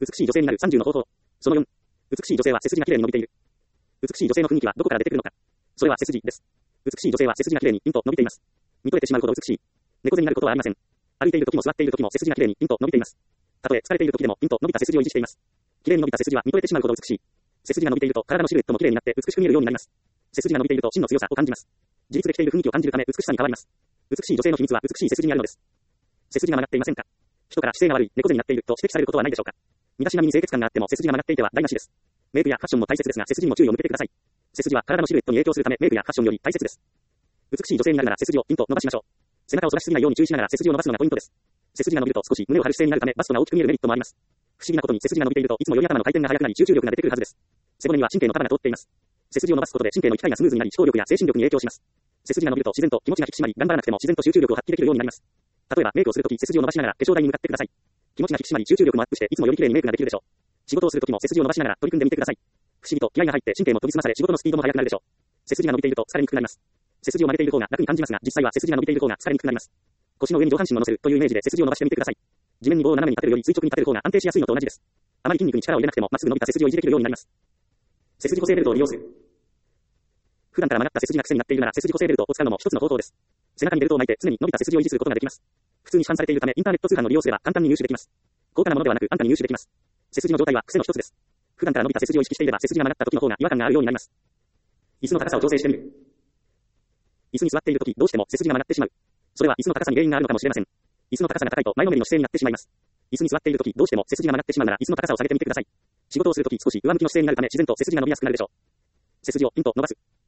美しい女性になる30の方法。その4。美しい女性は背筋が綺麗に伸びている。美しい女性の雰囲気はどこから出てくるのか。それは背筋です。美しい女性は背筋が綺麗にピンと伸びています。見とれてしまうほど美しい。猫背になることはありません。歩いている時も座っている時も背筋が綺麗にピンと伸びています。たとえ疲れている時でもピンと伸びた背筋を維持しています。綺麗に伸びた背筋は見とれてしまうほど美しい。背筋が伸びていると体のシルエットも綺麗になって美しく見えるようになります。背筋が伸びていると真の強さを感じます。自立できている雰囲気を感じるため美しさに変わります。美しい女性の秘密は美しい背筋にあるのです。背筋が曲がっていませんか。人から姿勢が悪い、猫背になっていると指摘されることはないでしょうか。身だしなみに清潔感があっても背筋が曲がっていては台無しです。メイクやファッションも大切ですが背筋にも注意を向けてください。背筋は体のシルエットに影響するためメイクやファッションより大切です。美しい女性になるなら背筋をピンと伸ばしましょう。背中を反らしすぎないように注意しながら背筋を伸ばすのがポイントです。背筋が伸びると少し胸を張る姿勢になるためバストが大きく見えるメリットもあります。不思議なことに背筋が伸びているといつもより頭の回転が速くなり集中力が出てくるはずです。背骨には神経の束が通っています。背筋を伸ばすことで神経の行き来がスムーズになり思考力や精神力に影響します。背筋が伸びると自然と気持ちが引き締まり頑張らなくても自然と集中力を発揮できるようになります。例えばメイクをするとき背筋を伸ばしながら化粧台に向かってください。気持ちが引き締まり集中力もアップしていつもより綺麗にメイクができるでしょう。仕事をするときも背筋を伸ばしながら取り組んでみてください。不思議と気合が入って神経も研ぎ澄まされ仕事のスピードも速くなるでしょう。背筋が伸びていると疲れにくくなります。背筋を曲げている方が楽に感じますが実際は背筋が伸びている方が疲れにくくなります。腰の上に上半身を乗せるというイメージで背筋を伸ばしてみてください。地面に棒を斜めに立てるより垂直に立てる方が安定しやすいのと同じです。あまり筋肉に力を入れなくてもまっすぐ伸びた背筋を維持できるようになります。背筋補正ベルトを利用する。普段から曲がった背筋が癖になっているなら背筋補正ベルトを使うのも一つの方法です。背中にベルトを巻いて常に伸びた背筋を維持することができます。普通に市販されているためインターネット通販を利用すれば簡単に入手できます。高価なものではなく安価に入手できます。背筋の状態は癖の一つです。普段から伸びた背筋を意識していれば背筋が曲がった時の方が違和感があるようになります。椅子の高さを調整してみる。椅子に座っている時どうしても背筋が曲がってしまう。それは椅子の高さに原因があるのかもしれません。椅子の高さが高いと前のめりの姿勢になってしまいます。椅子に座っている時どうしても背筋が曲がってしまうなら椅子の高さを下げてみてください。仕事をするとき少し上向きの姿勢になるため自然と背筋が伸びやすくなるでしょう。背筋をピンと伸ばす。